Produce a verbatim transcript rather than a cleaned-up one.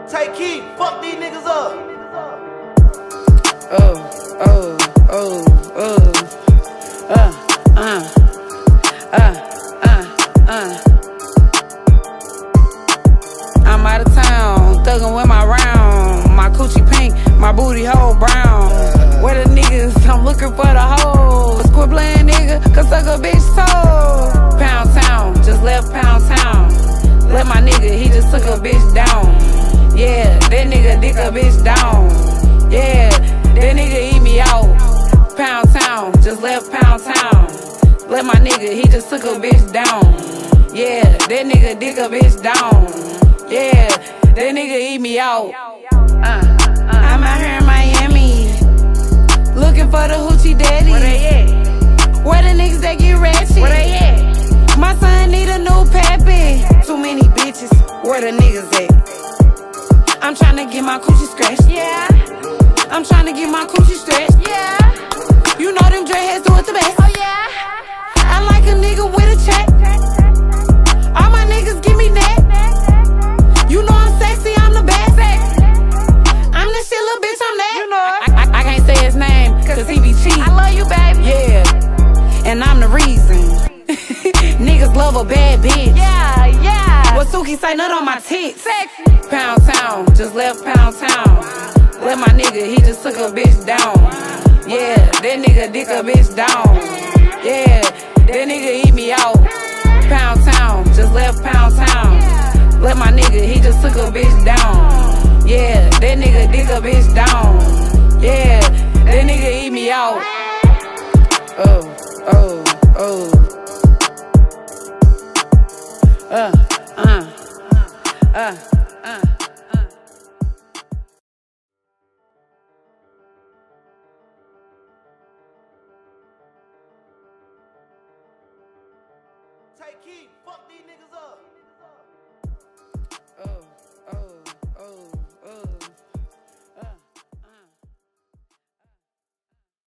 Take heat, fuck these niggas up. Oh, oh, oh, oh. Uh, uh, uh, uh, uh. I'm out of town, thuggin' with my round. My coochie pink, my booty hole brown. Where the niggas? I'm looking for the hoes. Quit playing, nigga, cause suck a bitch toe. Pound town, just left Pound town. Let my nigga, he just took a bitch down. Yeah, that nigga dick a bitch down. Yeah, that nigga eat me out. Pound town, just left Pound town. Let my nigga, he just took a bitch down. Yeah, that nigga dick a bitch down. Yeah, that nigga eat me out. Uh, uh, I'm out here in Miami, looking for the hoochie daddy. Where they at? Where the niggas that get ratchet? Where they at? My son need a new pappy. Too many bitches, where the niggas at? I'm tryna get my coochie scratched. Yeah, I'm tryna get my coochie stretched. yeah, You know them dreadheads do it the best. oh yeah. I like a nigga with a check. All my niggas give me that. You know I'm sexy, I'm the best. I'm the shit, little bitch, I'm that. You know it. I, I, I can't say his name, cause he be cheating. I love you, baby. Yeah, and I'm the reason. Niggas love a bad bitch. Yeah, yeah. What Suki say, nut on my tits. Sexy. Pound town, just left Pound town. Let my nigga, he just took a bitch down. Yeah, that nigga dick a bitch down. Yeah, that nigga eat me out. Pound town, just left Pound town. Let my nigga, he just took a bitch down. Yeah, that nigga dick a bitch down. Yeah, that nigga eat me out. Oh, oh, oh. Uh, uh, uh, uh. Take heat, fuck these niggas up.